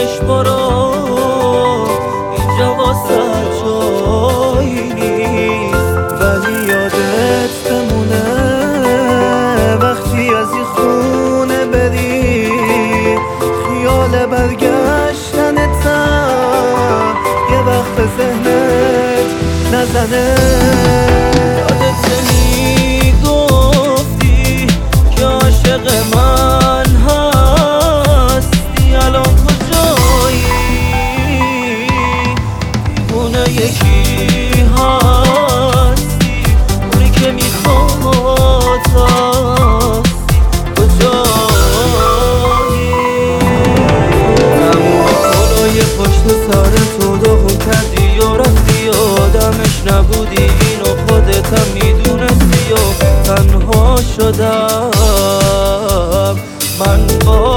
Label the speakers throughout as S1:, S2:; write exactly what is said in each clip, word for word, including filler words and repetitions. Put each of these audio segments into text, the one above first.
S1: پیش برو، اینجا واسه جایی نیست.
S2: ولی یادت بمونه وقتی از این خونه بری، خیال برگشتنتم یه وقت به ذهنت نزنه.
S1: یادت میگفتی که عاشق من هستی، الان کجایی؟ دیوونه یکی هستی، اونی که میخواد هست کجایی؟ اما بالای پشت سر تو داغون کردی و رفتی، آدمش نبودی اینو خودتم میدونستی و تنها شدم من با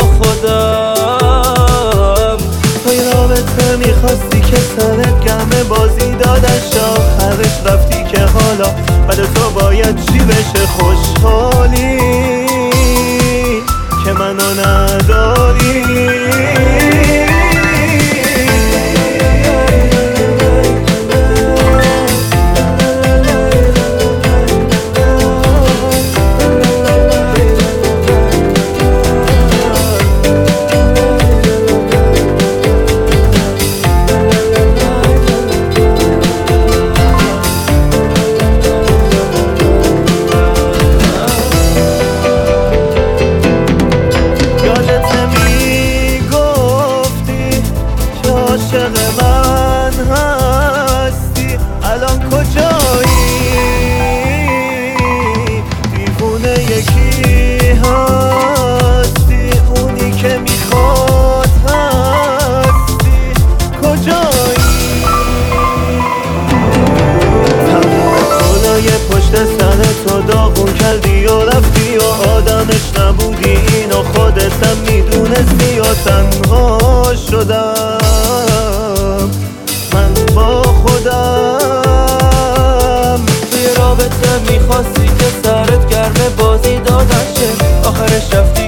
S1: خودم.
S2: توی رابطه میخواستی که سرت گرمه، بازی دادش آخرش رفتی که حالا بعد تو باید چی بشه؟ خوشحالی که منو نداری. عاشق من هستی، الان کجایی؟ دیوونه یکی هستی، اونی که میخواد هستی کجایی؟ تموم کلای پشت سر تو داغون کردی و رفتی و آدمش نبودی اینو خودتم میدونستی و تنها شدم من با خودم.
S1: توی رابطه میخواستی که سرت گرمه، بازی دادن شه، آخرش رفتی